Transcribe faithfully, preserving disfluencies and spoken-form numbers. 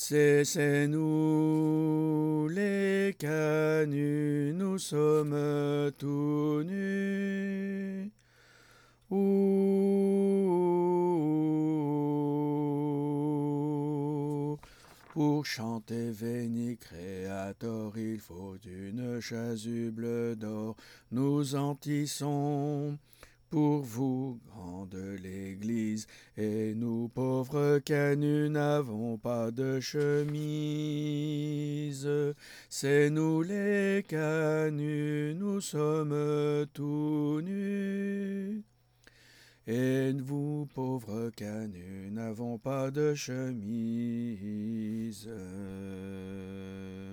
C'est, c'est nous les canuts, nous sommes tout nus. Ouh, pour chanter Veni Creator, il faut une chasuble d'or. Nous en tissons pour vous, grande l'Église, et nous pauvres canuts n'avons pas de chemise. C'est nous les canuts, nous sommes tout nus. Et vous, pauvres canuts, n'avons pas de chemise.